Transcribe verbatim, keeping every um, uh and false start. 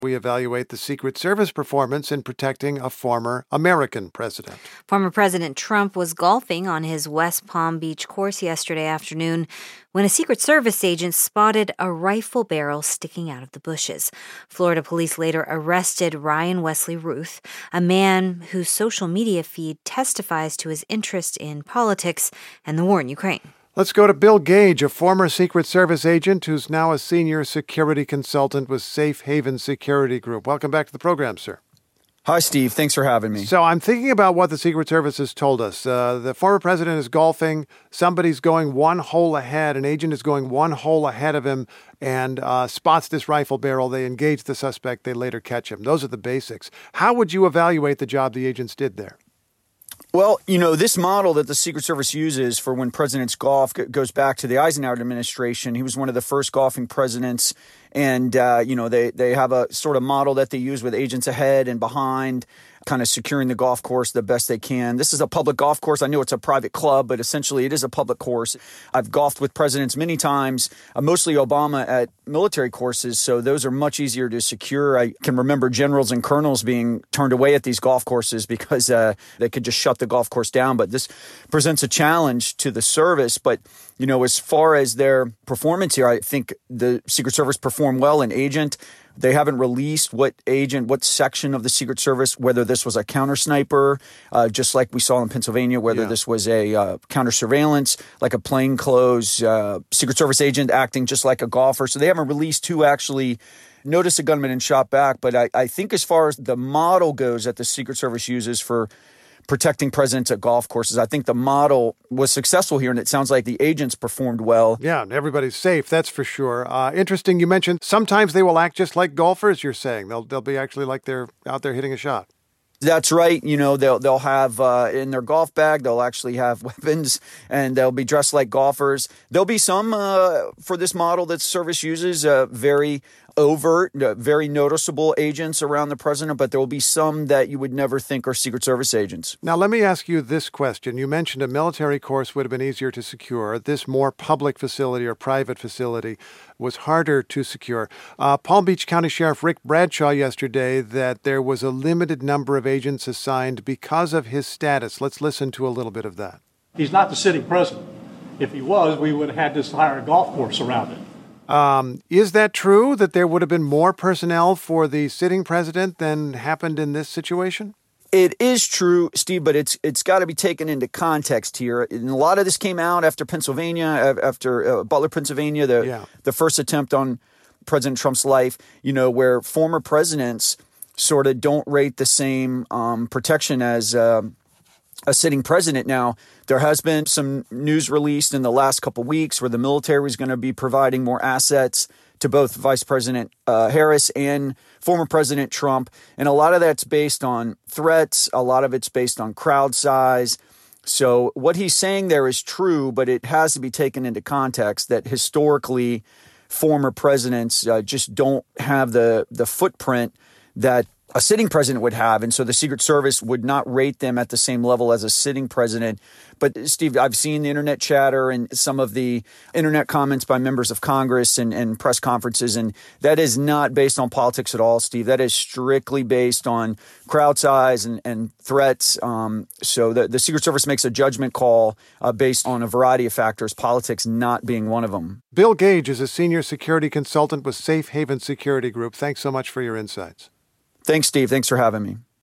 We evaluate the Secret Service performance in protecting a former American president. Former President Trump was golfing on his West Palm Beach course yesterday afternoon when a Secret Service agent spotted a rifle barrel sticking out of the bushes. Florida police later arrested Ryan Wesley Ruth, a man whose social media feed testifies to his interest in politics and the war in Ukraine. Let's go to Bill Gage, a former Secret Service agent who's now a senior security consultant with Safe Haven Security Group. Welcome back to the program, sir. Hi, Steve. Thanks for having me. So I'm thinking about what the Secret Service has told us. Uh, the former president is golfing. Somebody's going one hole ahead. An agent is going one hole ahead of him and uh, spots this rifle barrel. They engage the suspect. They later catch him. Those are the basics. How would you evaluate the job the agents did there? Well, you know, this model that the Secret Service uses for when presidents golf goes back to the Eisenhower administration. He was one of the first golfing presidents. And, uh, you know, they, they have a sort of model that they use with agents ahead and behind, kind of securing the golf course the best they can. This is a public golf course. I know it's a private club, but essentially it is a public course. I've golfed with presidents many times, uh, mostly Obama at military courses, so those are much easier to secure. I can remember generals and colonels being turned away at these golf courses because uh, they could just shut the golf course down. But this presents a challenge to the service. But, you know, as far as their performance here, I think the Secret Service performed well. An agent, they haven't released what agent, what section of the Secret Service, whether this was a counter sniper, uh, just like we saw in Pennsylvania, whether yeah. this was a uh, counter surveillance, like a plainclothes uh, Secret Service agent acting just like a golfer. So they haven't released who actually noticed a gunman and shot back. But I, I think as far as the model goes that the Secret Service uses for protecting presidents at golf courses, I think the model was successful here, and it sounds like the agents performed well. Yeah, everybody's safe, that's for sure. Uh, interesting, you mentioned sometimes they will act just like golfers, you're saying. They'll they'll be actually like they're out there hitting a shot. That's right. You know, they'll they'll have uh, in their golf bag, they'll actually have weapons, and they'll be dressed like golfers. There'll be some uh, for this model that service uses uh, very overt, uh, very noticeable agents around the president, but there will be some that you would never think are Secret Service agents. Now, let me ask you this question. You mentioned a military course would have been easier to secure. This more public facility or private facility was harder to secure. Uh, Palm Beach County Sheriff Rick Bradshaw yesterday that there was a limited number of agents assigned because of his status. Let's listen to a little bit of that. He's not the sitting president. If he was, we would have had to hire a golf course around it. Um, is that true, that there would have been more personnel for the sitting president than happened in this situation? It is true, Steve, but it's it's got to be taken into context here. And a lot of this came out after Pennsylvania, after uh, Butler, Pennsylvania, the yeah. the first attempt on President Trump's life, you know, where former presidents sort of don't rate the same um, protection as uh, a sitting president. Now, there has been some news released in the last couple of weeks where the military is going to be providing more assets to both Vice President uh, Harris and former President Trump. And a lot of that's based on threats. A lot of it's based on crowd size. So what he's saying there is true, but it has to be taken into context that historically former presidents uh, just don't have the, the footprint that a sitting president would have. And so the Secret Service would not rate them at the same level as a sitting president. But Steve, I've seen the internet chatter and some of the internet comments by members of Congress and, and press conferences, and that is not based on politics at all, Steve. That is strictly based on crowd size and, and threats. Um, so the, the Secret Service makes a judgment call uh, based on a variety of factors, politics not being one of them. Bill Gage is a senior security consultant with Safe Haven Security Group. Thanks so much for your insights. Thanks, Steve. Thanks for having me.